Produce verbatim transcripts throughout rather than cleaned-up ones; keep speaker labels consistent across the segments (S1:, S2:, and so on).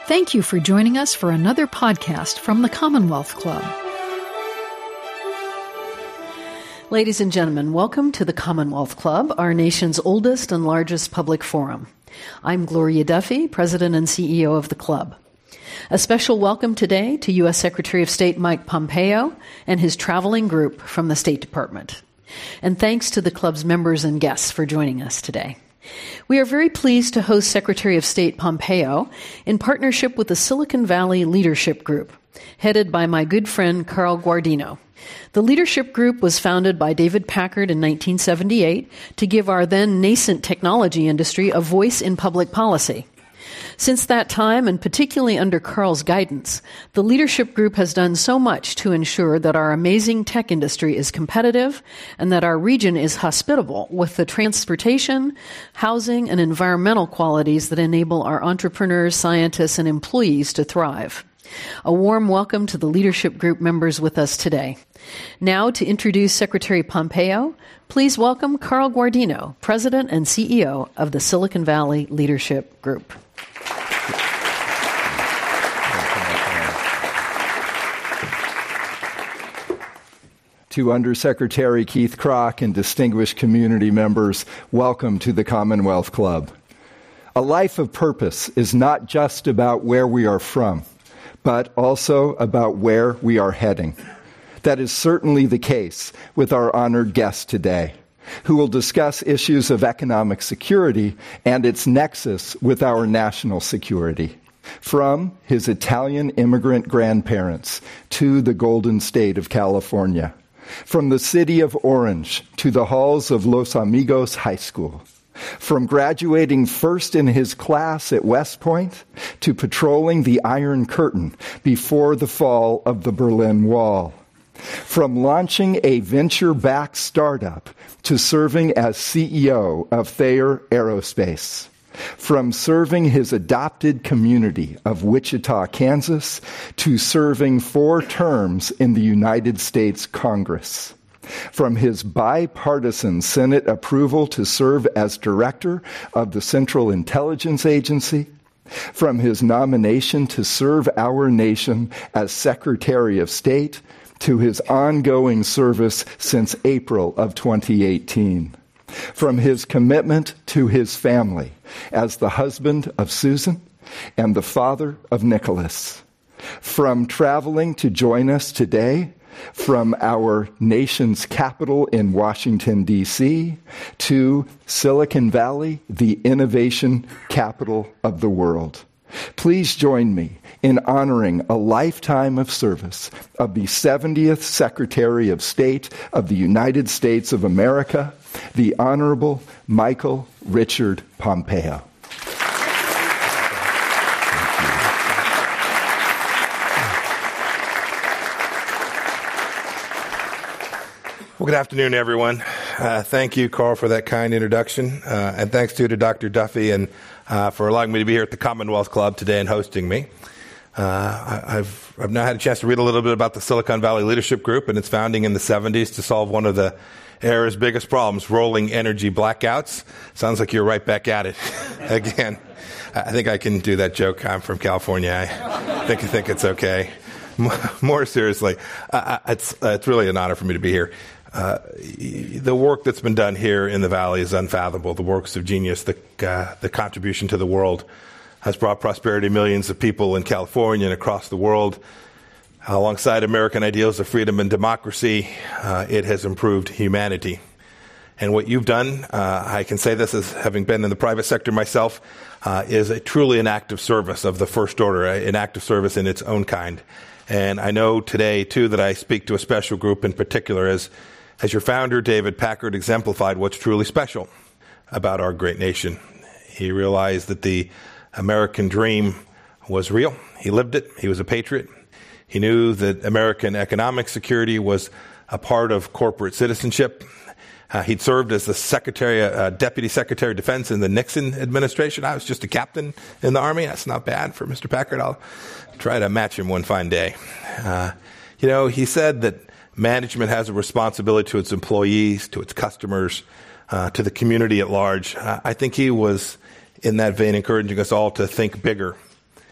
S1: Thank you for joining us for another podcast from the Commonwealth Club. Ladies and gentlemen, welcome to the Commonwealth Club, our nation's oldest and largest public forum. I'm Gloria Duffy, President and C E O of the club. A special welcome today to U S Secretary of State Mike Pompeo and his traveling group from the State Department. And thanks to the club's members and guests for joining us today. We are very pleased to host Secretary of State Pompeo in partnership with the Silicon Valley Leadership Group, headed by my good friend Carl Guardino. The leadership group was founded by David Packard in nineteen seventy-eight to give our then nascent technology industry a voice in public policy. Since that time, and particularly under Carl's guidance, the leadership group has done so much to ensure that our amazing tech industry is competitive and that our region is hospitable with the transportation, housing, and environmental qualities that enable our entrepreneurs, scientists, and employees to thrive. A warm welcome to the leadership group members with us today. Now, to introduce Secretary Pompeo, please welcome Carl Guardino, President and C E O of the Silicon Valley Leadership Group.
S2: To Undersecretary Keith Krach and distinguished community members, welcome to the Commonwealth Club. A life of purpose is not just about where we are from, but also about where we are heading. That is certainly the case with our honored guest today, who will discuss issues of economic security and its nexus with our national security. From his Italian immigrant grandparents to the Golden State of California. From the city of Orange to the halls of Los Amigos High School. From graduating first in his class at West Point to patrolling the Iron Curtain before the fall of the Berlin Wall. From launching a venture-backed startup to serving as C E O of Thayer Aerospace. From serving his adopted community of Wichita, Kansas, to serving four terms in the United States Congress. From his bipartisan Senate approval to serve as director of the Central Intelligence Agency. From his nomination to serve our nation as Secretary of State to his ongoing service since April of twenty eighteen. From his commitment to his family as the husband of Susan and the father of Nicholas. From traveling to join us today from our nation's capital in Washington, D C, to Silicon Valley, the innovation capital of the world. Please join me in honoring a lifetime of service of the seventieth Secretary of State of the United States of America, the Honorable Michael Richard Pompeo.
S3: Well, good afternoon, everyone. Uh, thank you, Carl, for that kind introduction. Uh, and thanks, too, to Doctor Duffy and uh, for allowing me to be here at the Commonwealth Club today and hosting me. Uh, I, I've, I've now had a chance to read a little bit about the Silicon Valley Leadership Group and its founding in the seventies to solve one of the era's biggest problems, rolling energy blackouts. Sounds like you're right back at it again. I think I can do that joke. I'm from California. I think, I think it's okay. More seriously, uh, it's, uh, it's really an honor for me to be here. Uh, the work that's been done here in the Valley is unfathomable. The works of genius, the, uh, the contribution to the world has brought prosperity to millions of people in California and across the world. Alongside American ideals of freedom and democracy, uh, it has improved humanity. And what you've done, uh, I can say this as having been in the private sector myself, uh, is a, truly an act of service of the first order, an act of service in its own kind. And I know today, too, that I speak to a special group in particular as As your founder, David Packard, exemplified what's truly special about our great nation. He realized that the American dream was real. He lived it. He was a patriot. He knew that American economic security was a part of corporate citizenship. Uh, he'd served as the Secretary, uh, Deputy Secretary of Defense in the Nixon administration. I was just a captain in the Army. That's not bad for Mister Packard. I'll try to match him one fine day. Uh, you know, he said that management has a responsibility to its employees, to its customers, uh, to the community at large. Uh, I think he was, in that vein, encouraging us all to think bigger.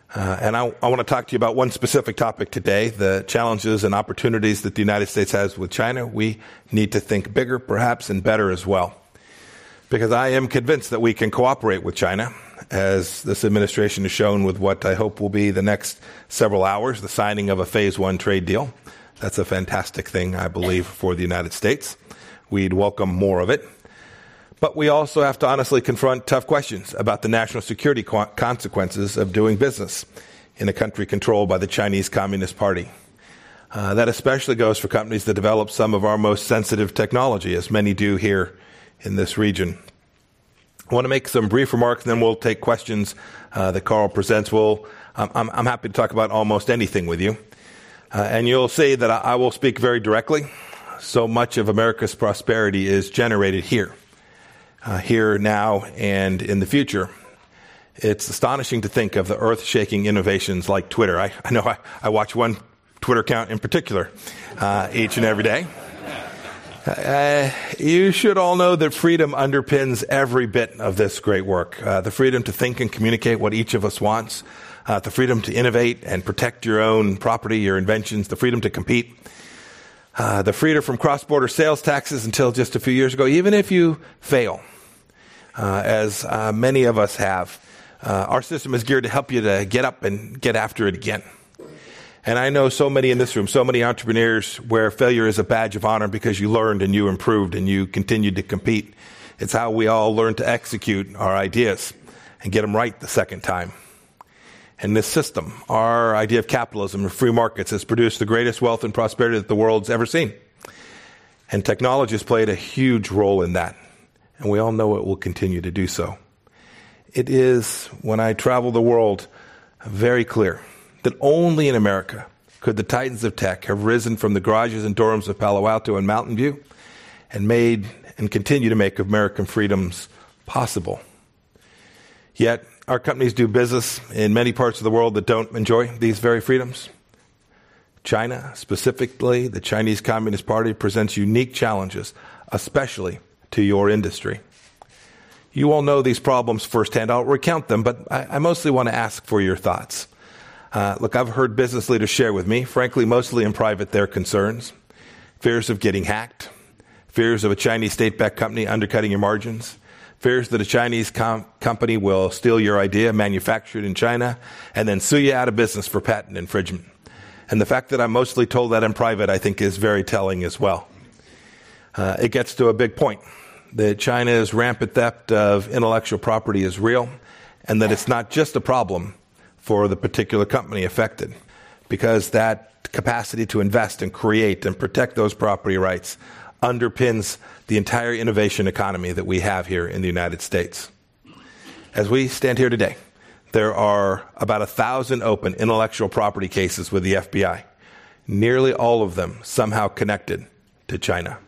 S3: Uh, and I, I want to talk to you about one specific topic today, the challenges and opportunities that the United States has with China. We need to think bigger, perhaps, and better as well. Because I am convinced that we can cooperate with China, as this administration has shown with what I hope will be the next several hours, the signing of a phase one trade deal. That's a fantastic thing, I believe, for the United States. We'd welcome more of it. But we also have to honestly confront tough questions about the national security co- consequences of doing business in a country controlled by the Chinese Communist Party. Uh, that especially goes for companies that develop some of our most sensitive technology, as many do here in this region. I want to make some brief remarks, and then we'll take questions uh, that Carl presents. We'll, um, I'm, I'm happy to talk about almost anything with you. Uh, and you'll see that I, I will speak very directly. So much of America's prosperity is generated here, uh, here now and in the future. It's astonishing to think of the earth-shaking innovations like Twitter. I, I know I, I watch one Twitter account in particular uh, each and every day. Uh, you should all know that freedom underpins every bit of this great work. Uh, the freedom to think and communicate what each of us wants, uh, the freedom to innovate and protect your own property, your inventions, the freedom to compete, uh, the freedom from cross-border sales taxes until just a few years ago. Even if you fail, uh, as uh, many of us have, uh, our system is geared to help you to get up and get after it again. And I know so many in this room, so many entrepreneurs where failure is a badge of honor because you learned and you improved and you continued to compete. It's how we all learn to execute our ideas and get them right the second time. And this system, our idea of capitalism and free markets, has produced the greatest wealth and prosperity that the world's ever seen. And technology has played a huge role in that. And we all know it will continue to do so. It is, when I travel the world, very clear that only in America could the titans of tech have risen from the garages and dorms of Palo Alto and Mountain View and made and continue to make American freedoms possible. Yet, our companies do business in many parts of the world that don't enjoy these very freedoms. China, specifically the Chinese Communist Party, presents unique challenges, especially to your industry. You all know these problems firsthand. I'll recount them, but I, I mostly want to ask for your thoughts. Uh, look, I've heard business leaders share with me, frankly, mostly in private, their concerns. Fears of getting hacked. Fears of a Chinese state-backed company undercutting your margins. Fears that a Chinese com- company will steal your idea, manufacture it in China, and then sue you out of business for patent infringement. And the fact that I'm mostly told that in private, I think, is very telling as well. Uh, it gets to a big point, that China's rampant theft of intellectual property is real, and that it's not just a problem for the particular company affected, because that capacity to invest and create and protect those property rights underpins the entire innovation economy that we have here in the United States. As we stand here today, there are about a thousand open intellectual property cases with the F B I, nearly all of them somehow connected to China.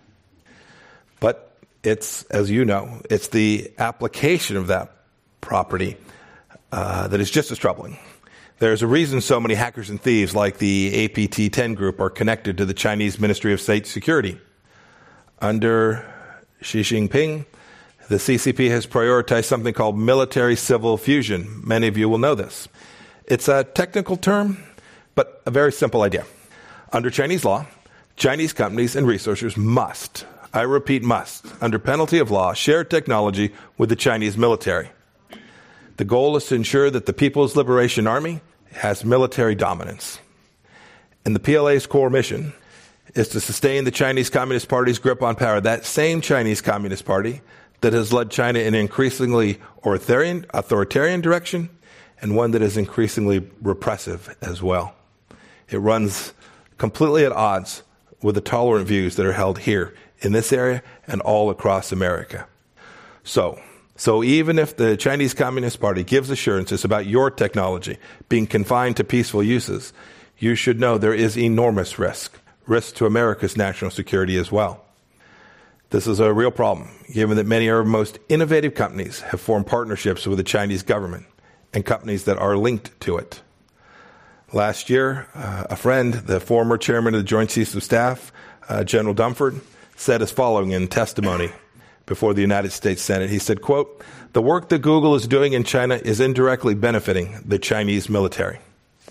S3: But it's, as you know, it's the application of that property Uh, that is just as troubling. There's a reason so many hackers and thieves like the A P T ten group are connected to the Chinese Ministry of State Security. Under Xi Jinping, the C C P has prioritized something called military-civil fusion. Many of you will know this. It's a technical term, but a very simple idea. Under Chinese law, Chinese companies and researchers must, I repeat must, under penalty of law, share technology with the Chinese military. The goal is to ensure that the People's Liberation Army has military dominance. And the P L A's core mission is to sustain the Chinese Communist Party's grip on power, that same Chinese Communist Party that has led China in an increasingly authoritarian, authoritarian direction, and one that is increasingly repressive as well. It runs completely at odds with the tolerant views that are held here in this area and all across America. So, So even if the Chinese Communist Party gives assurances about your technology being confined to peaceful uses, you should know there is enormous risk, risk to America's national security as well. This is a real problem, given that many of our most innovative companies have formed partnerships with the Chinese government and companies that are linked to it. Last year, uh, a friend, the former chairman of the Joint Chiefs of Staff, uh, General Dunford, said as following in testimony before the United States Senate. He said, quote, "The work that Google is doing in China is indirectly benefiting the Chinese military."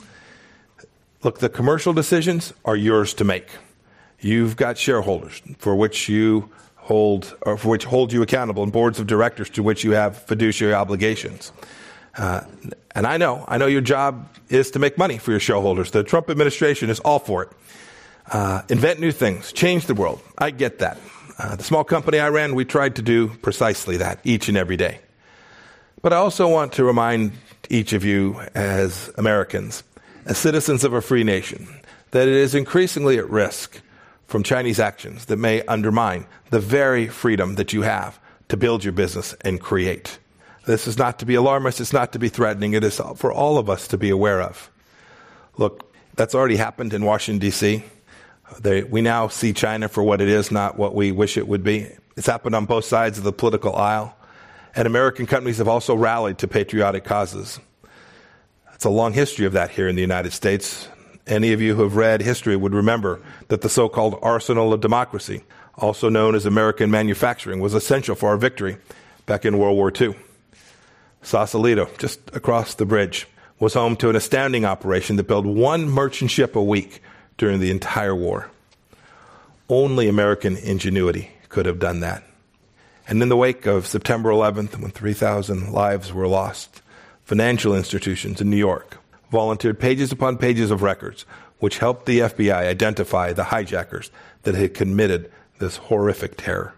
S3: Look, the commercial decisions are yours to make. You've got shareholders for which you hold, or for which hold you accountable, and boards of directors to which you have fiduciary obligations. Uh, and I know, I know your job is to make money for your shareholders. The Trump administration is all for it. Uh, invent new things, change the world. I get that. Uh, the small company I ran, we tried to do precisely that each and every day. But I also want to remind each of you as Americans, as citizens of a free nation, that it is increasingly at risk from Chinese actions that may undermine the very freedom that you have to build your business and create. This is not to be alarmist, it's not to be threatening, it is for all of us to be aware of. Look, that's already happened in Washington, D C They, we now see China for what it is, not what we wish it would be. It's happened on both sides of the political aisle. And American companies have also rallied to patriotic causes. It's a long history of that here in the United States. Any of you who have read history would remember that the so-called arsenal of democracy, also known as American manufacturing, was essential for our victory back in World War Two. Sausalito, just across the bridge, was home to an astounding operation that built one merchant ship a week during the entire war. Only American ingenuity could have done that. And in the wake of September eleventh, when three thousand lives were lost, financial institutions in New York volunteered pages upon pages of records which helped the F B I identify the hijackers that had committed this horrific terror.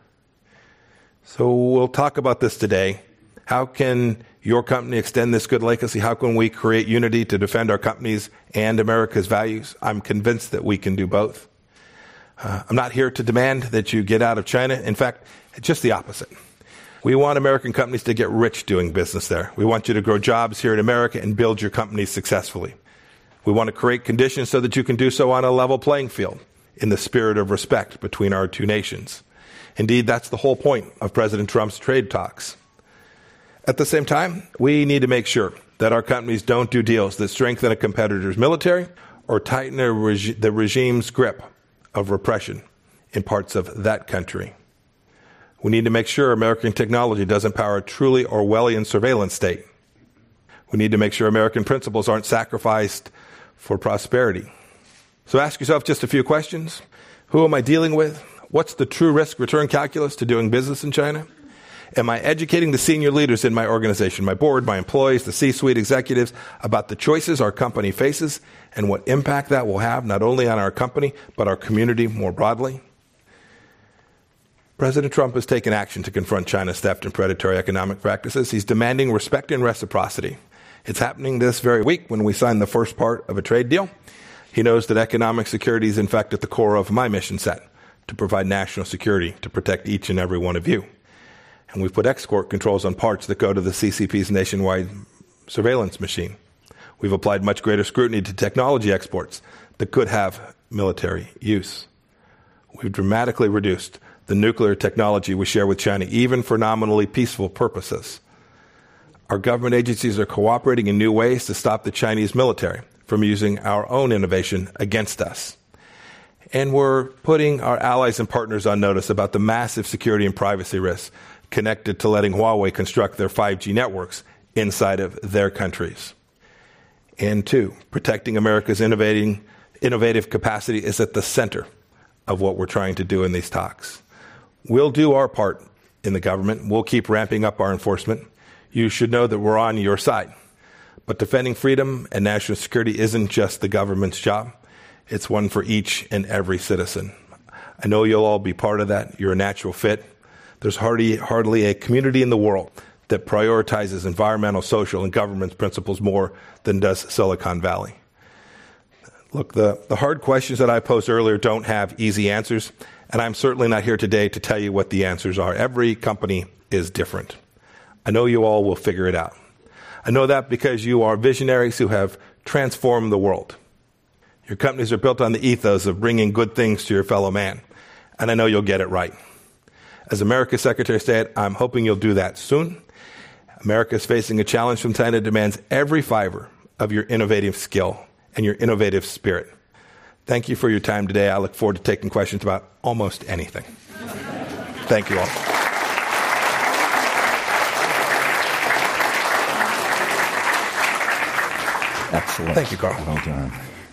S3: So we'll talk about this today. How can your company extend this good legacy? How can we create unity to defend our companies and America's values? I'm convinced that we can do both. Uh, I'm not here to demand that you get out of China. In fact, it's just the opposite. We want American companies to get rich doing business there. We want you to grow jobs here in America and build your companies successfully. We want to create conditions so that you can do so on a level playing field in the spirit of respect between our two nations. Indeed, that's the whole point of President Trump's trade talks. At the same time, we need to make sure that our companies don't do deals that strengthen a competitor's military or tighten a regi- the regime's grip of repression in parts of that country. We need to make sure American technology doesn't power a truly Orwellian surveillance state. We need to make sure American principles aren't sacrificed for prosperity. So ask yourself just a few questions. Who am I dealing with? What's the true risk-return calculus to doing business in China? Am I educating the senior leaders in my organization, my board, my employees, the C-suite executives, about the choices our company faces and what impact that will have not only on our company, but our community more broadly? President Trump has taken action to confront China's theft and predatory economic practices. He's demanding respect and reciprocity. It's happening this very week when we sign the first part of a trade deal. He knows that economic security is in fact at the core of my mission set, to provide national security, to protect each and every one of you. And we've put export controls on parts that go to the C C P's nationwide surveillance machine. We've applied much greater scrutiny to technology exports that could have military use. We've dramatically reduced the nuclear technology we share with China, even for nominally peaceful purposes. Our government agencies are cooperating in new ways to stop the Chinese military from using our own innovation against us. And we're putting our allies and partners on notice about the massive security and privacy risks connected to letting Huawei construct their five G networks inside of their countries. And two, protecting America's innovating, innovative capacity is at the center of what we're trying to do in these talks. We'll do our part in the government. We'll keep ramping up our enforcement. You should know that we're on your side. But defending freedom and national security isn't just the government's job. It's one for each and every citizen. I know you'll all be part of that. You're a natural fit. There's hardly, hardly a community in the world that prioritizes environmental, social, and governance principles more than does Silicon Valley. Look, the, the hard questions that I posed earlier don't have easy answers, and I'm certainly not here today to tell you what the answers are. Every company is different. I know you all will figure it out. I know that because you are visionaries who have transformed the world. Your companies are built on the ethos of bringing good things to your fellow man, and I know you'll get it right. As America's Secretary of State, I'm hoping you'll do that soon. America is facing a challenge from China that demands every fiber of your innovative skill and your innovative spirit. Thank you for your time today. I look forward to taking questions about almost anything. Thank you all.
S2: Excellent.
S3: Thank you, Carl.
S2: Well done.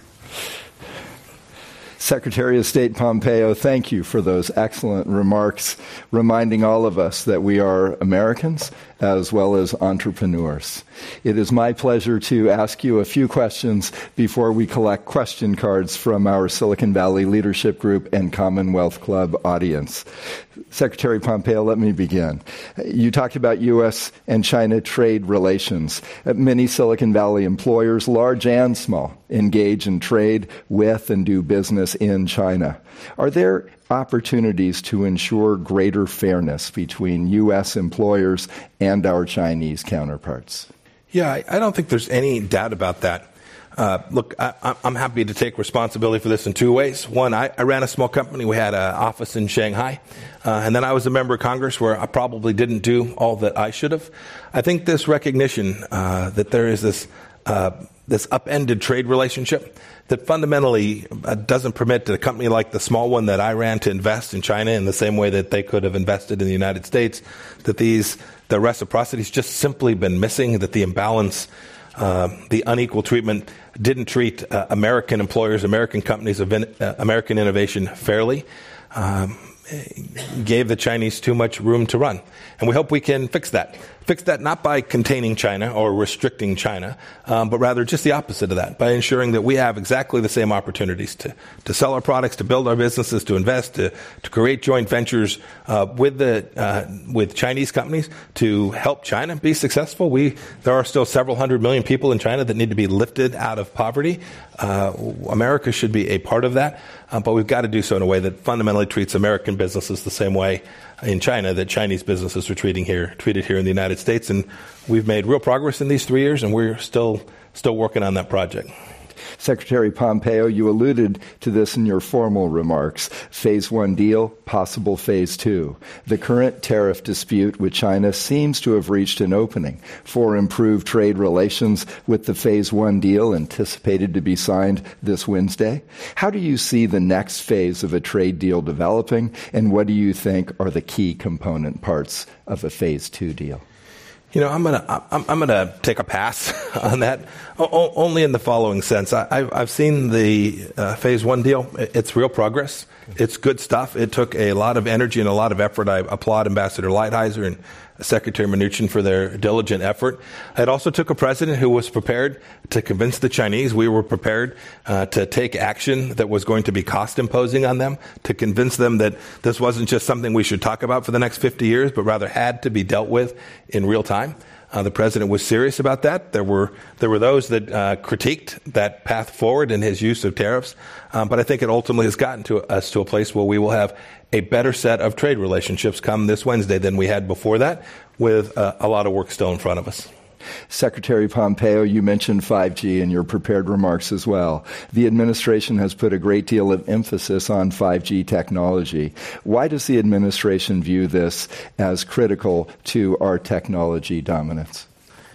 S2: Secretary of State Pompeo, thank you for those excellent remarks, reminding all of us that we are Americans as well as entrepreneurs. It is my pleasure to ask you a few questions before we collect question cards from our Silicon Valley Leadership Group and Commonwealth Club audience. Secretary Pompeo, let me begin. You talked about U S and China trade relations. Many Silicon Valley employers, large and small, engage in trade with and do business in China. Are there opportunities to ensure greater fairness between U S employers and our Chinese counterparts?
S3: Yeah, I, I don't think there's any doubt about that. Uh, look, I, I'm happy to take responsibility for this in two ways. One, I, I ran a small company. We had an office in Shanghai. Uh, and then I was a member of Congress where I probably didn't do all that I should have. I think this recognition uh, that there is this uh, this upended trade relationship that fundamentally uh, doesn't permit a company like the small one that I ran to invest in China in the same way that they could have invested in the United States, that these the reciprocity's just simply been missing, that the imbalance, uh, the unequal treatment didn't treat uh, American employers, American companies of in, uh, American innovation fairly, um, gave the Chinese too much room to run. And we hope we can fix that. Fix that not by containing China or restricting China, um, but rather just the opposite of that, by ensuring that we have exactly the same opportunities to, to sell our products, to build our businesses, to invest, to, to create joint ventures uh, with the uh, with Chinese companies to help China be successful. We there are still several hundred million people in China that need to be lifted out of poverty. Uh, America should be a part of that, uh, but we've got to do so in a way that fundamentally treats American businesses the same way in China that Chinese businesses are treating here, treated here in the United States. And we've made real progress in these three years, and we're still still working on that project.
S2: Secretary Pompeo, you alluded to this in your formal remarks. Phase one deal, possible phase two. The current tariff dispute with China seems to have reached an opening for improved trade relations with the phase one deal anticipated to be signed this Wednesday. How do you see the next phase of a trade deal developing, and what do you think are the key component parts of a phase two deal?
S3: You know, I'm gonna I'm, I'm gonna take a pass on that, o- only in the following sense. I, I've, I've seen the uh, phase one deal. It's real progress. It's good stuff. It took a lot of energy and a lot of effort. I applaud Ambassador Lighthizer and Secretary Mnuchin for their diligent effort. It also took a president who was prepared to convince the Chinese. We were prepared uh, to take action that was going to be cost imposing on them, to convince them that this wasn't just something we should talk about for the next fifty years, but rather had to be dealt with in real time. Uh, the president was serious about that. There were there were those that uh, critiqued that path forward and his use of tariffs, um, but I think it ultimately has gotten to us to a place where we will have a better set of trade relationships come this Wednesday than we had before that, with uh, a lot of work still in front of us.
S2: Secretary Pompeo, you mentioned five G in your prepared remarks as well. The administration has put a great deal of emphasis on five G technology. Why does the administration view this as critical to our technology dominance?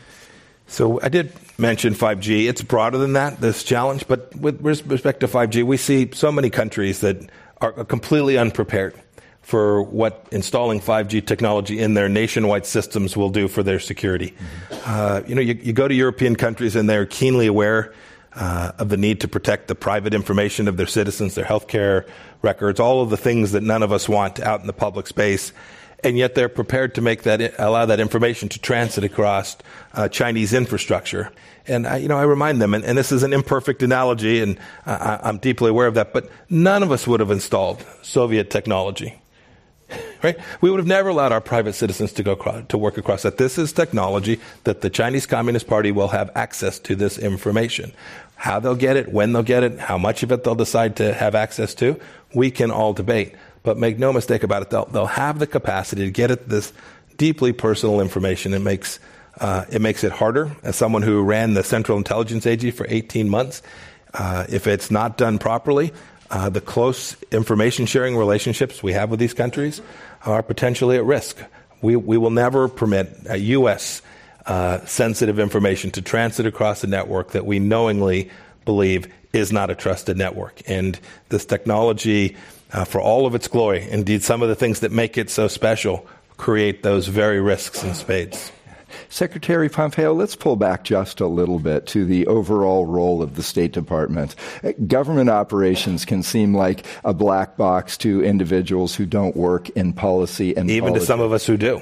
S3: So I did mention five G. It's broader than that, this challenge, but with respect to five G, we see so many countries that are completely unprepared for what installing five G technology in their nationwide systems will do for their security. Mm-hmm. Uh, you know, you, you go to European countries and they're keenly aware uh, of the need to protect the private information of their citizens, their healthcare records, all of the things that none of us want out in the public space. And yet they're prepared to make that, allow that information to transit across uh, Chinese infrastructure. And, I, you know, I remind them, and, and this is an imperfect analogy, and I, I'm deeply aware of that, but none of us would have installed Soviet technology. Right? We would have never allowed our private citizens to go across, to work across that. This is technology that the Chinese Communist Party will have access to this information. How they'll get it, when they'll get it, how much of it they'll decide to have access to, we can all debate. But make no mistake about it, they'll, they'll have the capacity to get at this deeply personal information. It makes uh, it makes it harder. As someone who ran the Central Intelligence Agency for eighteen months, uh, if it's not done properly, Uh, the close information sharing relationships we have with these countries are potentially at risk. We, we will never permit a U S uh, sensitive information to transit across a network that we knowingly believe is not a trusted network. And this technology, uh, for all of its glory, indeed some of the things that make it so special, create those very risks in spades.
S2: Secretary Pompeo, let's pull back just a little bit to the overall role of the State Department. Government operations can seem like a black box to individuals who don't work in policy and
S3: even
S2: politics.
S3: To some of us who do.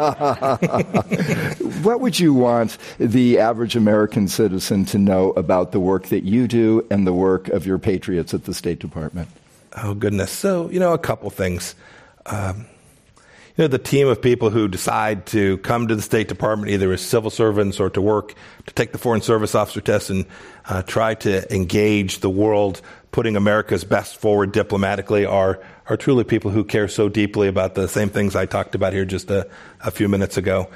S2: What would you want the average American citizen to know about the work that you do and the work of your patriots at the State Department?
S3: Oh, goodness. So, you know, a couple things. Um, You know, the team of people who decide to come to the State Department either as civil servants or to work, to take the Foreign Service Officer test and uh, try to engage the world, putting America's best forward diplomatically, are are truly people who care so deeply about the same things I talked about here just a, a few minutes ago.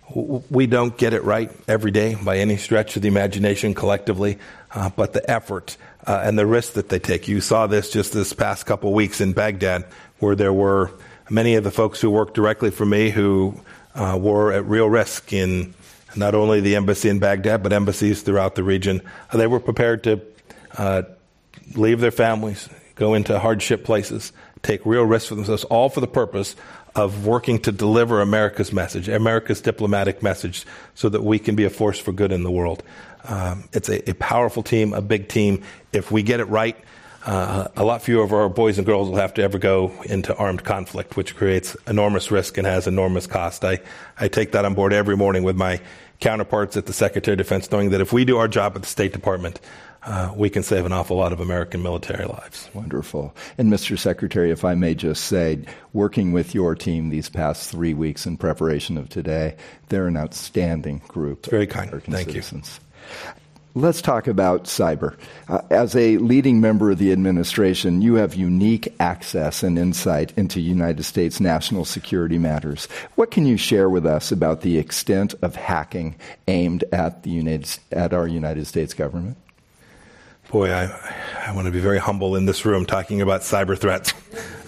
S3: We don't get it right every day by any stretch of the imagination collectively, uh, but the effort uh, and the risk that they take. You saw this just this past couple of weeks in Baghdad, where there were many of the folks who worked directly for me who uh, were at real risk in not only the embassy in Baghdad, but embassies throughout the region. Uh, they were prepared to uh, leave their families, go into hardship places, take real risks for themselves, all for the purpose of working to deliver America's message, America's diplomatic message, so that we can be a force for good in the world. Um, it's a, a powerful team, a big team. If we get it right, Uh, a lot fewer of our boys and girls will have to ever go into armed conflict, which creates enormous risk and has enormous cost. I, I take that on board every morning with my counterparts at the Secretary of Defense, knowing that if we do our job at the State Department, uh, we can save an awful lot of American military lives.
S2: Wonderful. And Mister Secretary, if I may just say, working with your team these past three weeks in preparation of today, they're an outstanding group.
S3: It's very kind.
S2: American
S3: Thank
S2: citizens.
S3: you.
S2: Let's talk about cyber. Uh, as a leading member of the administration, you have unique access and insight into United States national security matters. What can you share with us about the extent of hacking aimed at the United, at our United States government?
S3: Boy, I, I want to be very humble in this room talking about cyber threats.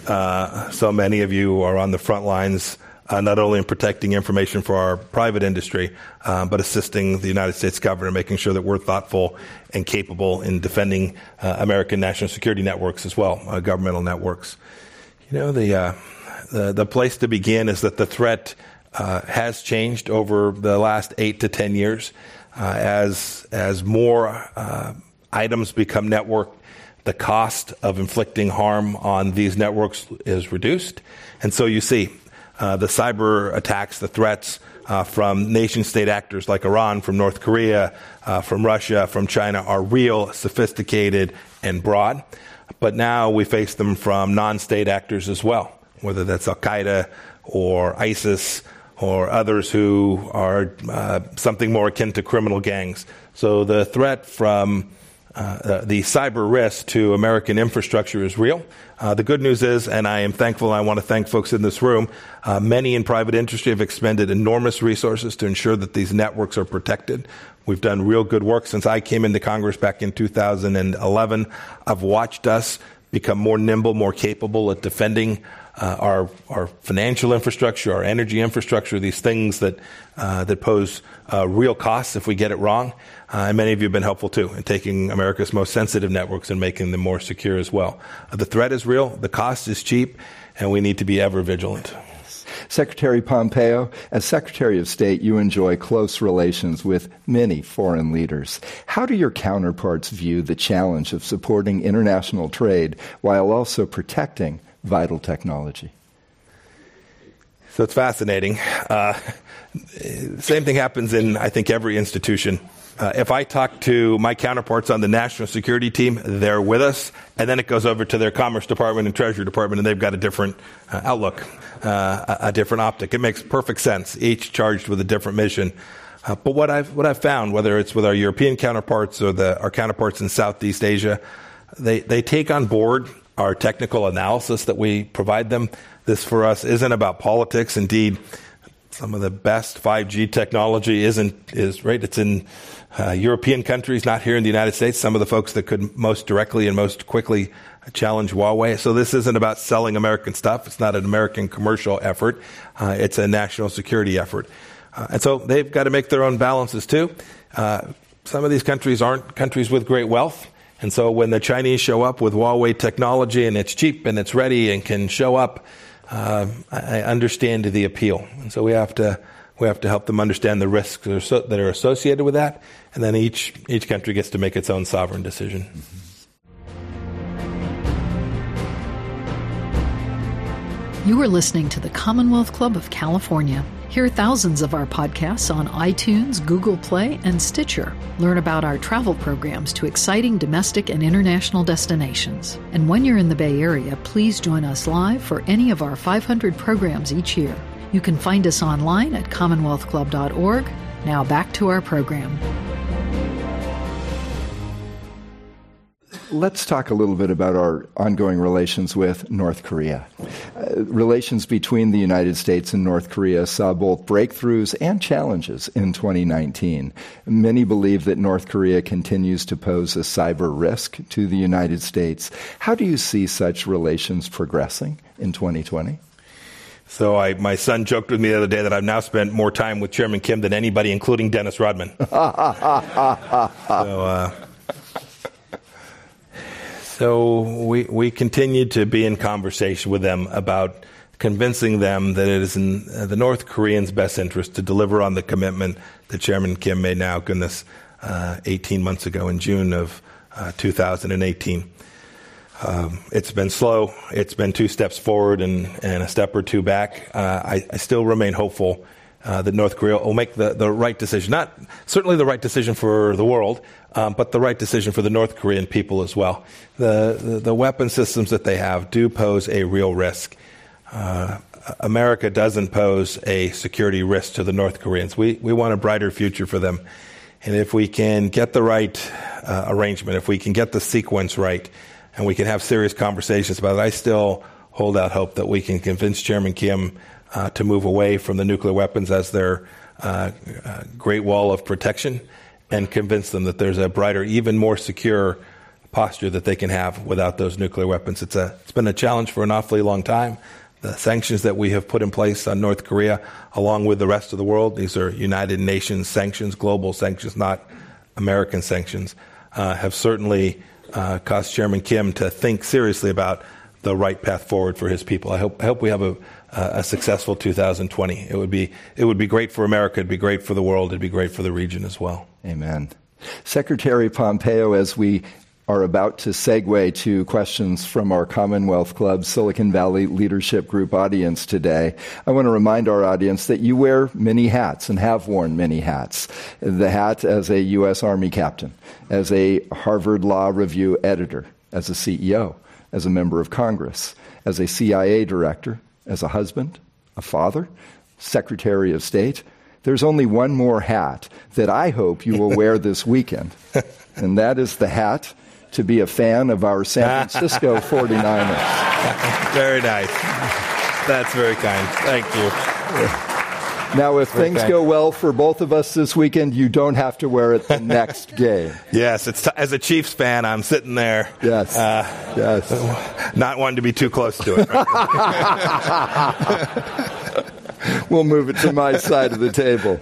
S3: Uh, so many of you are on the front lines, Uh, not only in protecting information for our private industry, uh, but assisting the United States government, making sure that we're thoughtful and capable in defending uh, American national security networks as well, uh, governmental networks. You know, the, uh, the the place to begin is that the threat uh, has changed over the last eight to ten years. Uh, as as more uh, items become networked, the cost of inflicting harm on these networks is reduced, and so you see. Uh, the cyber attacks, the threats uh, from nation-state actors like Iran, from North Korea, uh, from Russia, from China are real, sophisticated, and broad. But now we face them from non-state actors as well, whether that's Al-Qaeda or ISIS or others who are uh, something more akin to criminal gangs. So the threat from Uh, the cyber risk to American infrastructure is real. Uh, the good news is, and I am thankful, and I want to thank folks in this room, uh, many in private industry have expended enormous resources to ensure that these networks are protected. We've done real good work since I came into Congress back in two thousand eleven. I've watched us become more nimble, more capable at defending uh, our our financial infrastructure, our energy infrastructure, these things that uh, that pose uh, real costs if we get it wrong. Uh, and many of you have been helpful, too, in taking America's most sensitive networks and making them more secure as well. Uh, the threat is real, the cost is cheap, and we need to be ever vigilant.
S2: Secretary Pompeo, as Secretary of State, you enjoy close relations with many foreign leaders. How do your counterparts view the challenge of supporting international trade while also protecting vital technology?
S3: So it's fascinating. Uh, same thing happens in, I think, every institution. Uh, if I talk to my counterparts on the national security team, they're with us, and then it goes over to their Commerce Department and Treasury Department, and they've got a different uh, outlook, uh, a, a different optic. It makes perfect sense, each charged with a different mission. Uh, but what I've what I've found, whether it's with our European counterparts or the, our counterparts in Southeast Asia, they they take on board our technical analysis that we provide them. This for us isn't about politics. Indeed, some of the best five G technology isn't is right. It's in uh, European countries, not here in the United States. Some of the folks that could most directly and most quickly challenge Huawei. So this isn't about selling American stuff. It's not an American commercial effort. Uh, it's a national security effort. Uh, and so they've got to make their own balances too. Uh, some of these countries aren't countries with great wealth. And so when the Chinese show up with Huawei technology and it's cheap and it's ready and can show up, uh, I understand the appeal. And so we have to We have to help them understand the risks that are, so, that are associated with that, and then each each country gets to make its own sovereign decision. Mm-hmm.
S1: You are listening to the Commonwealth Club of California. Hear thousands of our podcasts on iTunes, Google Play, and Stitcher. Learn about our travel programs to exciting domestic and international destinations. And when you're in the Bay Area, please join us live for any of our five hundred programs each year. You can find us online at commonwealth club dot org. Now back to our program.
S2: Let's talk a little bit about our ongoing relations with North Korea. Uh, relations between the United States and North Korea saw both breakthroughs and challenges in twenty nineteen. Many believe that North Korea continues to pose a cyber risk to the United States. How do you see such relations progressing in twenty twenty?
S3: So I, my son joked with me the other day that I've now spent more time with Chairman Kim than anybody, including Dennis Rodman. so, uh, So we we continue to be in conversation with them about convincing them that it is in the North Koreans' best interest to deliver on the commitment that Chairman Kim made now, goodness, uh, eighteen months ago in June of uh, two thousand eighteen. Um, it's been slow. It's been two steps forward and, and a step or two back. Uh, I, I still remain hopeful uh, that North Korea will make the, the right decision. Not certainly the right decision for the world, um, but the right decision for the North Korean people as well. The, the, the weapon systems that they have do pose a real risk. Uh, America doesn't pose a security risk to the North Koreans. We, we want a brighter future for them. And if we can get the right uh, arrangement, if we can get the sequence right, and we can have serious conversations about it, I still hold out hope that we can convince Chairman Kim uh, to move away from the nuclear weapons as their uh, uh, great wall of protection and convince them that there's a brighter, even more secure posture that they can have without those nuclear weapons. It's a, it's been a challenge for an awfully long time. The sanctions that we have put in place on North Korea, along with the rest of the world, these are United Nations sanctions, global sanctions, not American sanctions, uh, have certainly Uh, caused Chairman Kim to think seriously about the right path forward for his people. I hope I hope we have a, a successful two thousand twenty. It would be it would be great for America. It'd be great for the world. It'd be great for the region as well.
S2: Amen. Secretary Pompeo, as we are about to segue to questions from our Commonwealth Club Silicon Valley Leadership Group audience today, I want to remind our audience that you wear many hats and have worn many hats. The hat as a U S Army captain, as a Harvard Law Review editor, as a C E O, as a member of Congress, as a C I A director, as a husband, a father, Secretary of State. There's only one more hat that I hope you will wear this weekend, and that is the hat to be a fan of our San Francisco forty-niners.
S3: Very nice. That's very kind. Thank you.
S2: Now, if things go well for both of us this weekend, you don't have to wear it the next game.
S3: Yes, it's t- as a Chiefs fan, I'm sitting there.
S2: Yes, uh, yes.
S3: Not wanting to be too close to it. Right?
S2: We'll move it to my side of the table.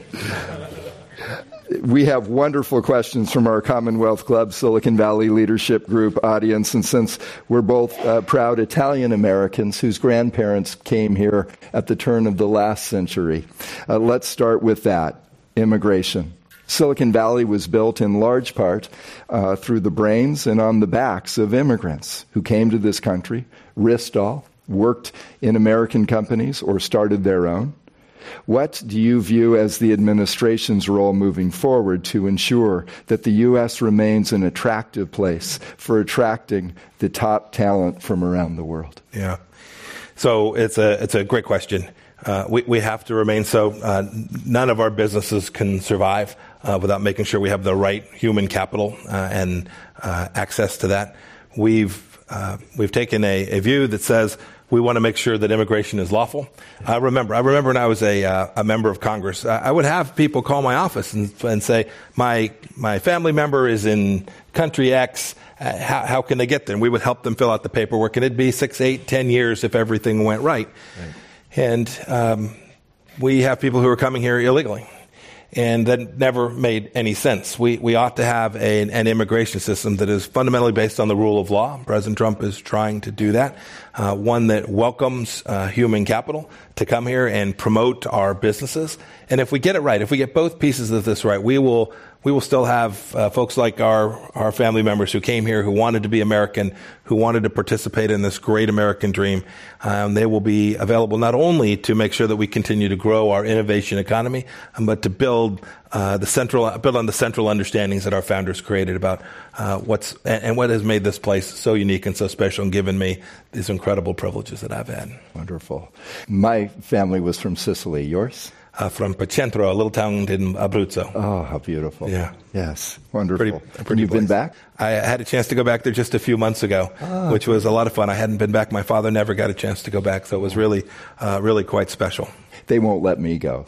S2: We have wonderful questions from our Commonwealth Club Silicon Valley Leadership Group audience, and since we're both uh, proud Italian Americans whose grandparents came here at the turn of the last century, uh, let's start with that, immigration. Silicon Valley was built in large part uh, through the brains and on the backs of immigrants who came to this country, risked all, worked in American companies, or started their own. What do you view as the administration's role moving forward to ensure that the U S remains an attractive place for attracting the top talent from around the world?
S3: Yeah. So it's a it's a great question. Uh, we, we have to remain so. Uh, none of our businesses can survive uh, without making sure we have the right human capital uh, and uh, access to that. We've uh, we've taken a, a view that says we want to make sure that immigration is lawful. I remember, I remember when I was a, uh, a member of Congress, I would have people call my office and, and say, my my family member is in country X. Uh, how, how can they get there? And we would help them fill out the paperwork, and it'd be six, eight, ten years if everything went right. right. And um, we have people who are coming here illegally. And that never made any sense. We we ought to have a, an immigration system that is fundamentally based on the rule of law. President Trump is trying to do that. Uh, one that welcomes uh, human capital to come here and promote our businesses. And if we get it right, if we get both pieces of this right, we will we will still have uh, folks like our, our family members who came here, who wanted to be American, who wanted to participate in this great American dream. Um, they will be available not only to make sure that we continue to grow our innovation economy, um, but to build uh, the central build on the central understandings that our founders created about uh, what's and, and what has made this place so unique and so special, and given me these incredible privileges that I've had.
S2: Wonderful. My family was from Sicily. Yours?
S3: Uh, from Pacentro, a little town in Abruzzo.
S2: Oh, how beautiful.
S3: Yeah.
S2: Yes. Wonderful.
S3: Pretty, pretty
S2: and you've
S3: place.
S2: been back?
S3: I had a chance to go back there just a few months ago, ah, which was a lot of fun. I hadn't been back. My father never got a chance to go back, so it was really, uh, really quite special.
S2: They won't let me go.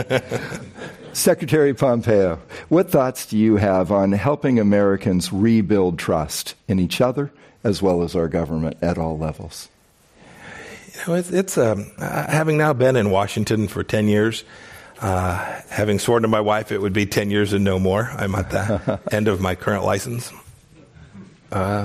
S2: Secretary Pompeo, what thoughts do you have on helping Americans rebuild trust in each other as well as our government at all levels?
S3: You know, it's, it's um, having now been in Washington for ten years, uh, having sworn to my wife it would be ten years and no more. I'm at the end of my current license. Uh,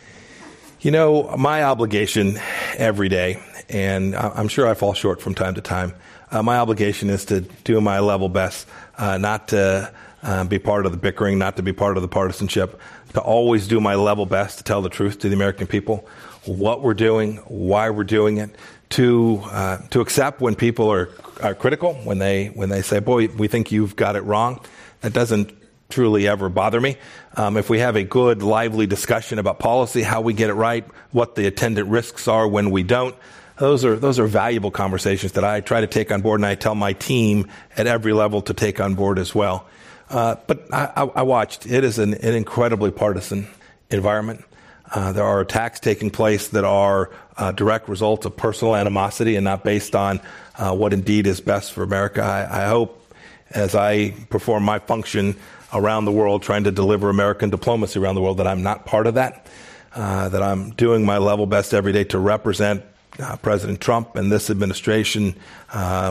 S3: you know, my obligation every day, and I'm sure I fall short from time to time, uh, my obligation is to do my level best, uh, not to uh, be part of the bickering, not to be part of the partisanship, to always do my level best to tell the truth to the American people, what we're doing, why we're doing it, to uh, to accept when people are, are critical, when they when they say, boy, we think you've got it wrong. That doesn't truly ever bother me. Um, if we have a good, lively discussion about policy, how we get it right, what the attendant risks are when we don't, those are those are valuable conversations that I try to take on board, and I tell my team at every level to take on board as well. Uh, but I, I watched. It is an, an incredibly partisan environment. Uh, there are attacks taking place that are uh, direct results of personal animosity and not based on uh, what indeed is best for America. I, I hope, as I perform my function around the world, trying to deliver American diplomacy around the world, that I'm not part of that, uh, that I'm doing my level best every day to represent uh, President Trump and this administration. Uh,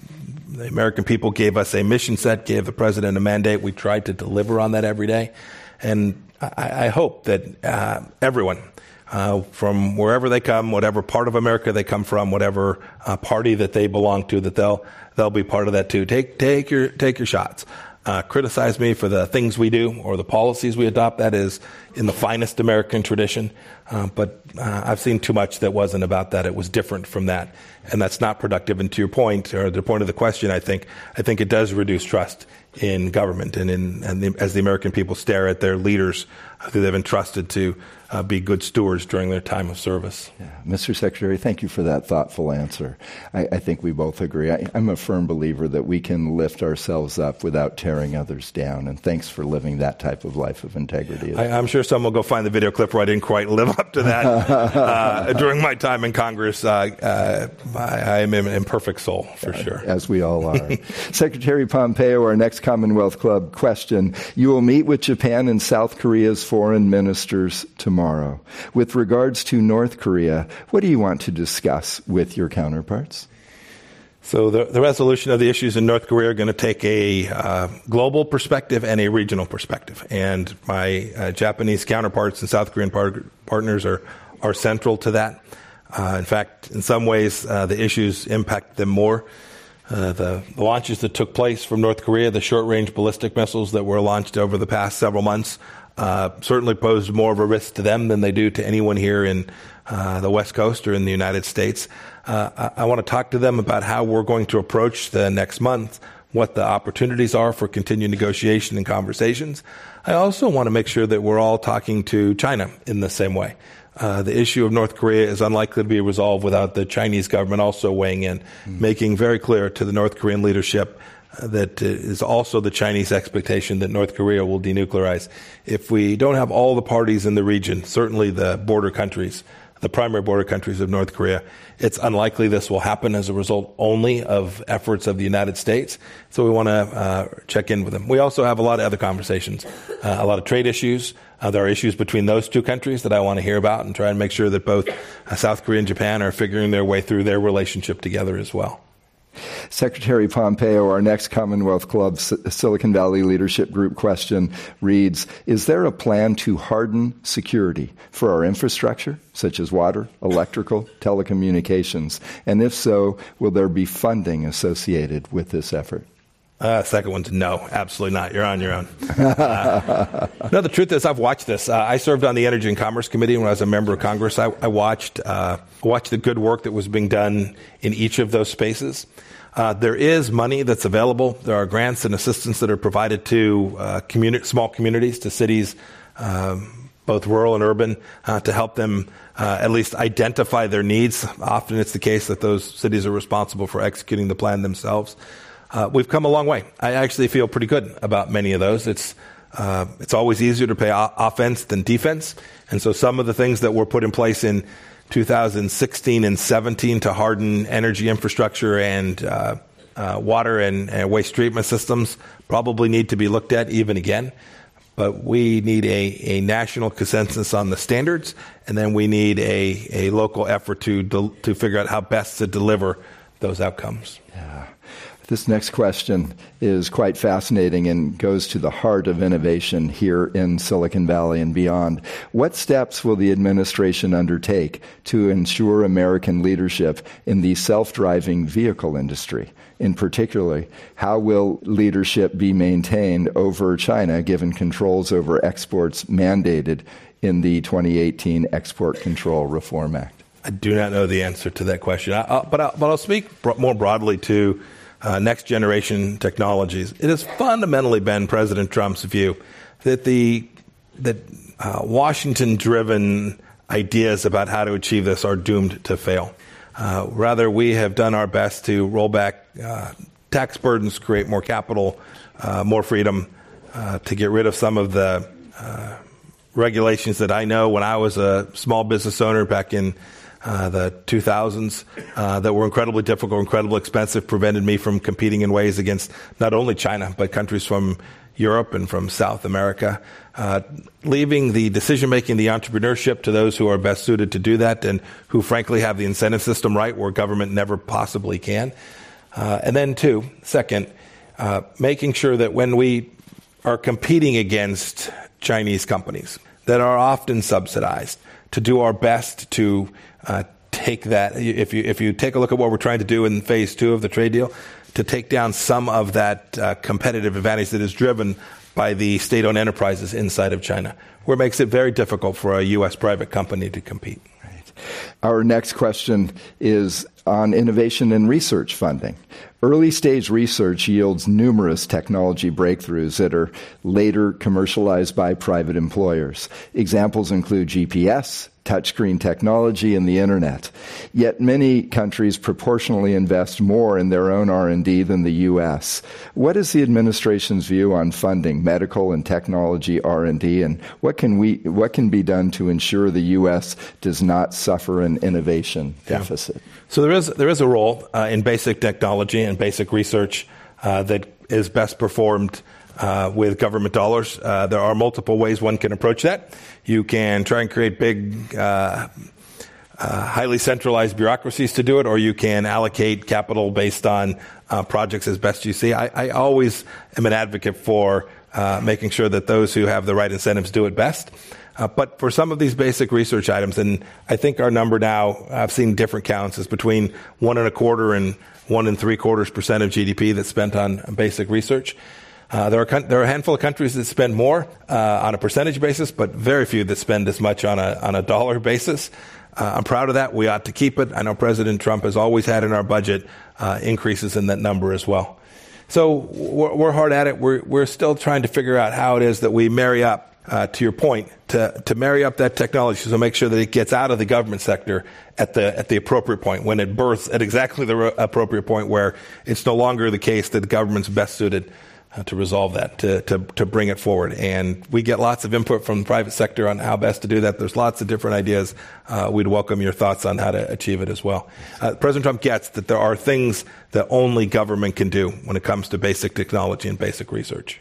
S3: the American people gave us a mission set, gave the president a mandate. We tried to deliver on that every day. And I, I hope that uh, everyone, uh, from wherever they come, whatever part of America they come from, whatever uh, party that they belong to, that they'll they'll be part of that too. Take take your take your shots. Uh, criticize me for the things we do or the policies we adopt. That is in the finest American tradition. Uh, but uh, I've seen too much that wasn't about that. It was different from that, and that's not productive. And to your point, or the point of the question, I think I think it does reduce trust in government and in and the, as the American people stare at their leaders who they've entrusted to uh, be good stewards during their time of service.
S2: Yeah. Mister Secretary, thank you for that thoughtful answer. I, I think we both agree. I, I'm a firm believer that we can lift ourselves up without tearing others down, and thanks for living that type of life of integrity.
S3: I, I'm sure someone will go find the video clip where I didn't quite live up to that uh, during my time in Congress. Uh, uh, I, I am an imperfect soul, for uh, sure.
S2: As we all are. Secretary Pompeo, our next Commonwealth Club question. You will meet with Japan and South Korea's foreign ministers tomorrow. With regards to North Korea, what do you want to discuss with your counterparts?
S3: So the, the resolution of the issues in North Korea are going to take a uh, global perspective and a regional perspective. And my uh, Japanese counterparts and South Korean par- partners are, are central to that. Uh, in fact, in some ways, uh, the issues impact them more. Uh, the, the launches that took place from North Korea, the short-range ballistic missiles that were launched over the past several months, uh, certainly posed more of a risk to them than they do to anyone here in uh, the West Coast or in the United States. Uh, I, I want to talk to them about how we're going to approach the next month, what the opportunities are for continued negotiation and conversations. I also want to make sure that we're all talking to China in the same way. Uh, the issue of North Korea is unlikely to be resolved without the Chinese government also weighing in, mm. making very clear to the North Korean leadership uh, that it is also the Chinese expectation that North Korea will denuclearize. If we don't have all the parties in the region, certainly the border countries, the primary border countries of North Korea, it's unlikely this will happen as a result only of efforts of the United States. So we want to uh, check in with them. We also have a lot of other conversations, uh, a lot of trade issues. Uh, there are issues between those two countries that I want to hear about and try and make sure that both uh, South Korea and Japan are figuring their way through their relationship together as well.
S2: Secretary Pompeo, our next Commonwealth Club S- Silicon Valley Leadership Group question reads, is there a plan to harden security for our infrastructure, such as water, electrical, telecommunications? And if so, will there be funding associated with this effort?
S3: Uh, second one's no, absolutely not. You're on your own. Uh, no, the truth is I've watched this. Uh, I served on the Energy and Commerce Committee when I was a member of Congress. I, I watched uh, watched the good work that was being done in each of those spaces. Uh, there is money that's available. There are grants and assistance that are provided to uh, communi- small communities, to cities, um, both rural and urban, uh, to help them uh, at least identify their needs. Often it's the case that those cities are responsible for executing the plan themselves. Uh, we've come a long way. I actually feel pretty good about many of those. It's uh, it's always easier to play o- offense than defense. And so some of the things that were put in place in two thousand sixteen and seventeen to harden energy infrastructure and uh, uh, water and, and waste treatment systems probably need to be looked at even again. But we need a, a national consensus on the standards, and then we need a, a local effort to del- to figure out how best to deliver those outcomes.
S2: Yeah. This next question is quite fascinating and goes to the heart of innovation here in Silicon Valley and beyond. What steps will the administration undertake to ensure American leadership in the self-driving vehicle industry? In particular, how will leadership be maintained over China given controls over exports mandated in the twenty eighteen Export Control Reform Act?
S3: I do not know the answer to that question, I, I'll, but, I'll, but I'll speak bro- more broadly to Uh, next generation technologies. It has fundamentally been President Trump's view that the that uh, Washington-driven ideas about how to achieve this are doomed to fail. Uh, rather, we have done our best to roll back uh, tax burdens, create more capital, uh, more freedom, uh, to get rid of some of the uh, regulations that I know when I was a small business owner back in Uh, the two thousands uh, that were incredibly difficult, incredibly expensive, prevented me from competing in ways against not only China, but countries from Europe and from South America, uh, leaving the decision-making, the entrepreneurship to those who are best suited to do that and who, frankly, have the incentive system right where government never possibly can. Uh, and then, two, second, uh, making sure that when we are competing against Chinese companies that are often subsidized, to do our best to uh, take that. If you if you take a look at what we're trying to do in phase two of the trade deal, to take down some of that uh, competitive advantage that is driven by the state-owned enterprises inside of China, where it makes it very difficult for a U S private company to compete.
S2: Right. Our next question is on innovation and research funding. Early-stage research yields numerous technology breakthroughs that are later commercialized by private employers. Examples include G P S, touchscreen technology, and the Internet. Yet many countries proportionally invest more in their own R and D than the U S. What is the administration's view on funding medical and technology R and D, and what can we what can be done to ensure the U S does not suffer an innovation deficit?
S3: Yeah. So there is there is a role uh, in basic technology and basic research uh, that is best performed uh, with government dollars. Uh, there are multiple ways one can approach that. You can try and create big, uh, uh, highly centralized bureaucracies to do it, or you can allocate capital based on uh, projects as best you see. I, I always am an advocate for uh, making sure that those who have the right incentives do it best. Uh, but for some of these basic research items, and I think our number now, I've seen different counts, is between one and a quarter and one and three quarters percent of G D P that's spent on basic research. Uh, there are there are a handful of countries that spend more uh, on a percentage basis, but very few that spend as much on a on a dollar basis. Uh, I'm proud of that. We ought to keep it. I know President Trump has always had in our budget uh, increases in that number as well. So we're, we're hard at it. We're we're still trying to figure out how it is that we marry up. Uh, to your point, to, to marry up that technology, so make sure that it gets out of the government sector at the at the appropriate point, when it births at exactly the re- appropriate point where it's no longer the case that the government's best suited uh, to resolve that, to, to to bring it forward. And we get lots of input from the private sector on how best to do that. There's lots of different ideas. Uh, we'd welcome your thoughts on how to achieve it as well. Uh, President Trump gets that there are things that only government can do when it comes to basic technology and basic research.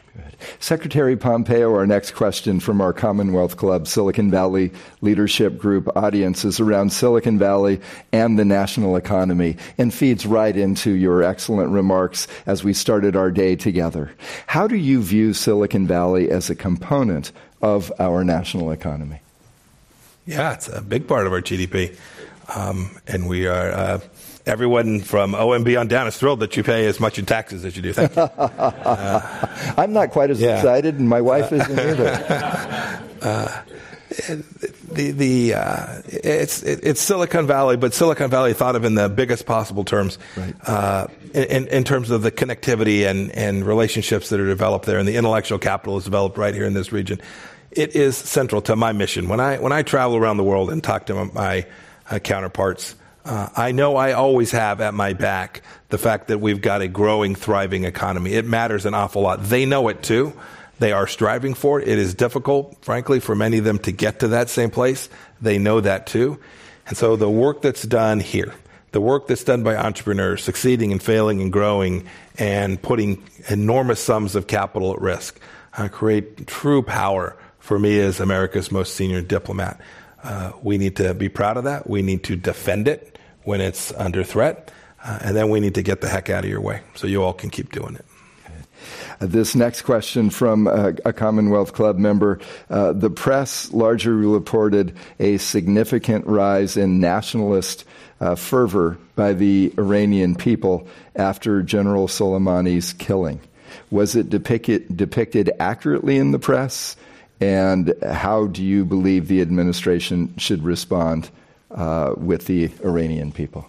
S2: Good. Secretary Pompeo, our next question from our Commonwealth Club Silicon Valley Leadership Group audience is around Silicon Valley and the national economy and feeds right into your excellent remarks as we started our day together. How do you view Silicon Valley as a component of our national economy?
S3: Yeah, it's a big part of our G D P. Um, and we are... Uh, Everyone from O M B on down is thrilled that you pay as much in taxes as you do. Thank you. Uh,
S2: I'm not quite as yeah. excited, and my wife isn't either.
S3: Uh, the the uh, it's it, it's Silicon Valley, but Silicon Valley thought of in the biggest possible terms,
S2: right.
S3: uh, in, in terms of the connectivity and, and relationships that are developed there, and the intellectual capital is developed right here in this region. It is central to my mission. When I when I travel around the world and talk to my uh, counterparts. Uh, I know I always have at my back the fact that we've got a growing, thriving economy. It matters an awful lot. They know it too. They are striving for it. It is difficult, frankly, for many of them to get to that same place. They know that too. And so the work that's done here, the work that's done by entrepreneurs, succeeding and failing and growing and putting enormous sums of capital at risk, uh, create true power for me as America's most senior diplomat. Uh, we need to be proud of that. We need to defend it when it's under threat. Uh, and then we need to get the heck out of your way so you all can keep doing it.
S2: Uh, this next question from uh, a Commonwealth Club member. Uh, the press largely reported a significant rise in nationalist uh, fervor by the Iranian people after General Soleimani's killing. Was it depicted, depicted accurately in the press? And how do you believe the administration should respond uh, with the Iranian people?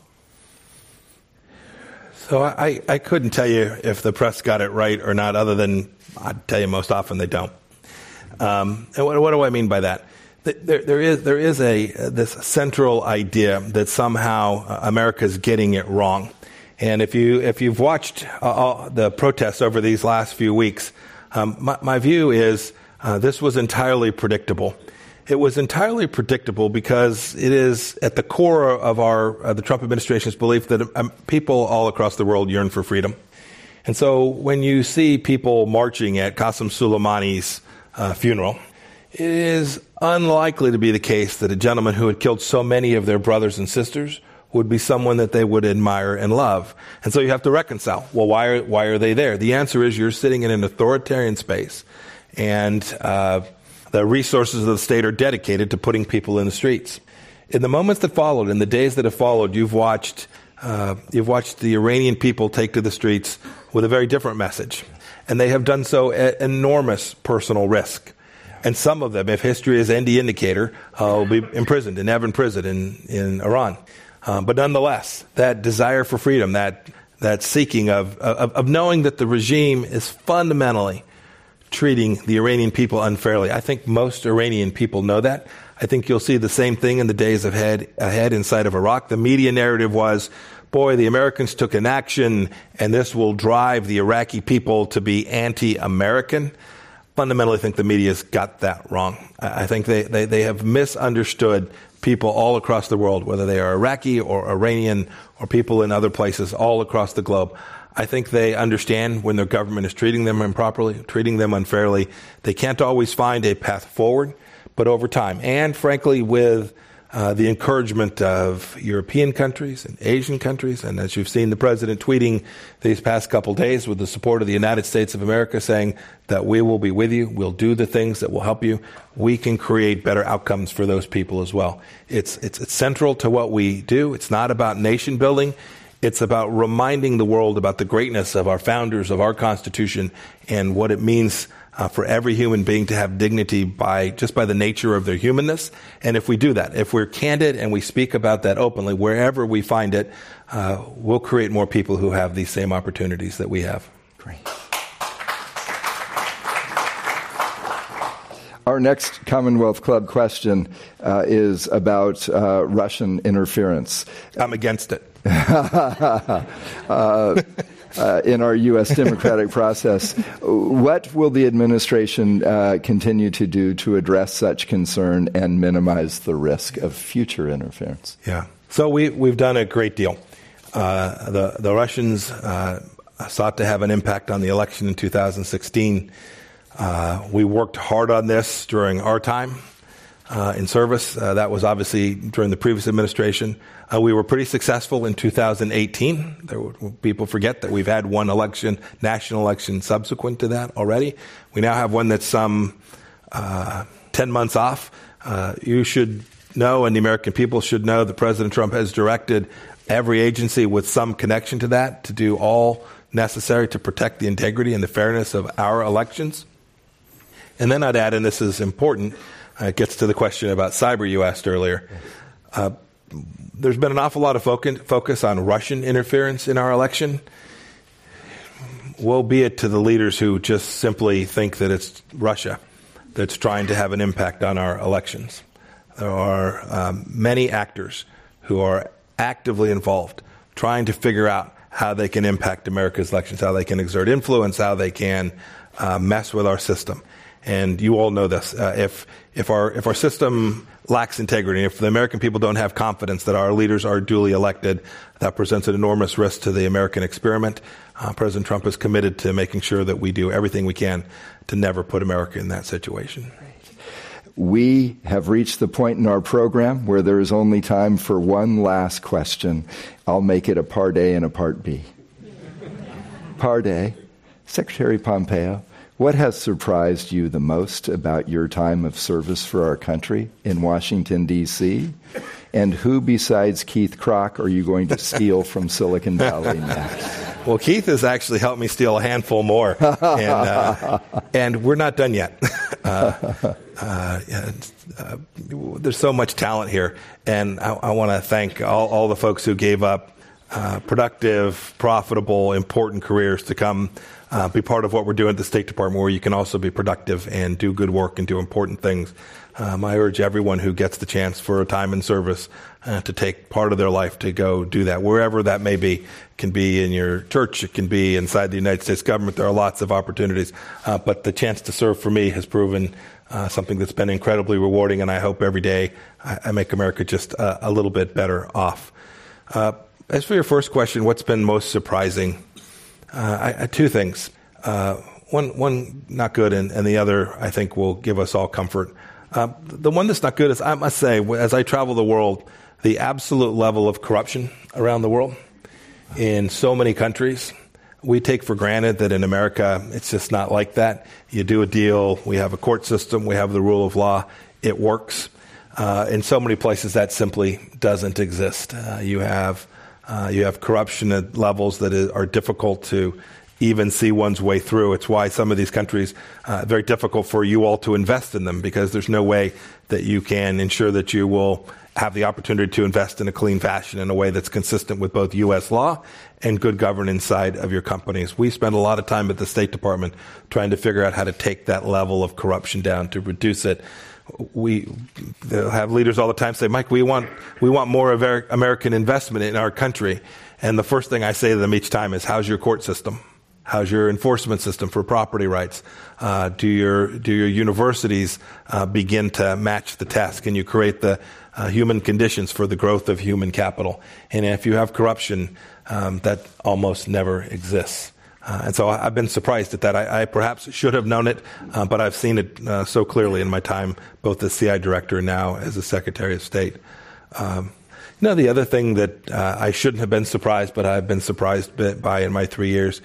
S3: So I, I couldn't tell you if the press got it right or not, other than I'd tell you most often they don't. Um, and what, what do I mean by that? There, there is there is a this central idea that somehow America's getting it wrong. And if you if you've watched uh, all the protests over these last few weeks, um, my, my view is. Uh, this was entirely predictable. It was entirely predictable because it is at the core of our uh, the Trump administration's belief that um, people all across the world yearn for freedom. And so when you see people marching at Qasem Soleimani's uh, funeral, it is unlikely to be the case that a gentleman who had killed so many of their brothers and sisters would be someone that they would admire and love. And so you have to reconcile. Well, why are, why are they there? The answer is you're sitting in an authoritarian space. And uh, the resources of the state are dedicated to putting people in the streets. In the moments that followed, in the days that have followed, you've watched uh, you've watched the Iranian people take to the streets with a very different message, and they have done so at enormous personal risk. And some of them, if history is any indicator, uh, will be imprisoned in Evin prison in in Iran. Uh, but nonetheless, that desire for freedom, that that seeking of, of of knowing that the regime is fundamentally treating the Iranian people unfairly. I think most Iranian people know that. I think you'll see the same thing in the days ahead, ahead inside of Iraq. The media narrative was, boy, the Americans took an action, and this will drive the Iraqi people to be anti-American. Fundamentally, I think the media's got that wrong. I think they, they, they have misunderstood people all across the world, whether they are Iraqi or Iranian or people in other places all across the globe. I think they understand when their government is treating them improperly, treating them unfairly. They can't always find a path forward, but over time, and frankly, with uh, the encouragement of European countries and Asian countries, and as you've seen the president tweeting these past couple days with the support of the United States of America saying that we will be with you, we'll do the things that will help you, we can create better outcomes for those people as well. It's, it's, it's central to what we do. It's not about nation building. It's about reminding the world about the greatness of our founders, of our Constitution, and what it means uh, for every human being to have dignity by just by the nature of their humanness. And if we do that, if we're candid and we speak about that openly, wherever we find it, uh, we'll create more people who have these same opportunities that we have.
S2: Great. Our next Commonwealth Club question uh, is about uh, Russian interference.
S3: I'm against it.
S2: uh, uh, in our U S democratic process. What will the administration uh, continue to do to address such concern and minimize the risk of future interference?
S3: Yeah. So we, we've done a great deal. Uh, the, the Russians uh, uh, sought to have an impact on the election in two thousand sixteen. Uh, we worked hard on this during our time uh, in service. Uh, that was obviously during the previous administration. Uh, we were pretty successful in two thousand eighteen. There were, people forget that we've had one election, national election, subsequent to that already. We now have one that's some uh, ten months off. Uh, you should know, and the American people should know, that President Trump has directed every agency with some connection to that to do all necessary to protect the integrity and the fairness of our elections. And then I'd add, and this is important, uh, it gets to the question about cyber you asked earlier. Uh, there's been an awful lot of focus, focus on Russian interference in our election. Woe be it to the leaders who just simply think that it's Russia that's trying to have an impact on our elections. There are um, many actors who are actively involved, trying to figure out how they can impact America's elections, how they can exert influence, how they can uh, mess with our system. And you all know this. Uh, if if our if our system lacks integrity, if the American people don't have confidence that our leaders are duly elected, that presents an enormous risk to the American experiment. Uh, President Trump is committed to making sure that we do everything we can to never put America in that situation.
S2: We have reached the point in our program where there is only time for one last question. I'll make it a part A and a part B. Part A, Secretary Pompeo, what has surprised you the most about your time of service for our country in Washington, D C? And who besides Keith Krach are you going to steal from Silicon Valley next?
S3: Well, Keith has actually helped me steal a handful more, and, uh, and we're not done yet. Uh, uh, uh, there's so much talent here, and I, I want to thank all, all the folks who gave up uh, productive, profitable, important careers to come uh, be part of what we're doing at the State Department, where you can also be productive and do good work and do important things. Um, I urge everyone who gets the chance for a time in service uh, to take part of their life to go do that, wherever that may be. It can be in your church, it can be inside the United States government. There are lots of opportunities, uh, but the chance to serve for me has proven uh, something that's been incredibly rewarding, and I hope every day I, I make America just uh, a little bit better off. Uh, as for your first question, what's been most surprising? Uh, I, I, two things. Uh, one, one not good, and, and the other I think will give us all comfort. Uh, the one that's not good is, I must say, as I travel the world, the absolute level of corruption around the world in so many countries. We take for granted that in America, it's just not like that. You do a deal, we have a court system, we have the rule of law, it works. Uh, in so many places, that simply doesn't exist. Uh, you have uh, you have corruption at levels that is, are difficult to even see one's way through. It's why some of these countries, uh, very difficult for you all to invest in them, because there's no way that you can ensure that you will have the opportunity to invest in a clean fashion in a way that's consistent with both U S law and good governance side of your companies. We spend a lot of time at the State Department trying to figure out how to take that level of corruption down, to reduce it. We have leaders all the time say, Mike, we want we want more Amer- American investment in our country. And the first thing I say to them each time is, how's your court system? How's your enforcement system for property rights? Uh, do your do your universities uh, begin to match the test? Can you create the uh, human conditions for the growth of human capital? And if you have corruption, um, that almost never exists. Uh, and so I've been surprised at that. I, I perhaps should have known it, uh, but I've seen it uh, so clearly in my time, both as C I director and now as a Secretary of State. Um, you know, the other thing that uh, I shouldn't have been surprised, but I've been surprised by in my three years,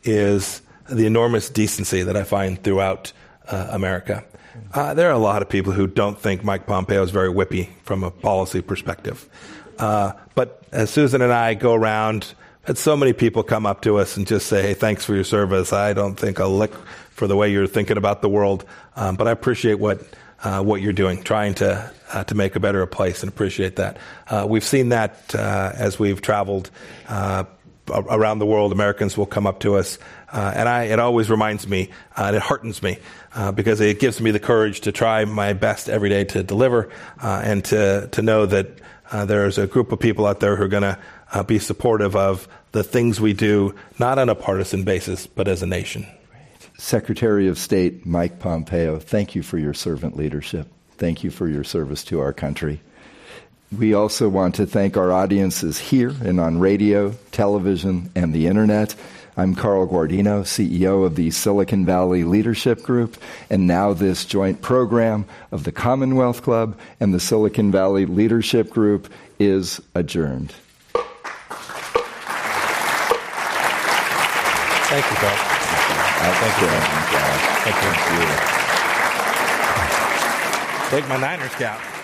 S3: is the enormous decency that I find throughout uh, America. Uh, there are a lot of people who don't think Mike Pompeo is very whippy from a policy perspective. Uh, but as Susan and I go around, had so many people come up to us and just say, hey, thanks for your service. I don't think a lick for the way you're thinking about the world, um, but I appreciate what uh, what you're doing, trying to uh, to make a better place, and appreciate that. Uh, we've seen that uh, as we've traveled uh around the world. Americans will come up to us, uh, and I, it always reminds me, uh, and it heartens me, uh, because it gives me the courage to try my best every day to deliver, uh, and to to know that uh, there's a group of people out there who are going to uh, be supportive of the things we do, not on a partisan basis, but as a nation.
S2: Secretary of State Mike Pompeo, thank you for your servant leadership. Thank you for your service to our country. We also want to thank our audiences here and on radio, television, and the internet. I'm Carl Guardino, C E O of the Silicon Valley Leadership Group, and now this joint program of the Commonwealth Club and the Silicon Valley Leadership Group is adjourned.
S3: Thank you, Carl.
S2: Thank you.
S3: Thank you. Take my Niners cap.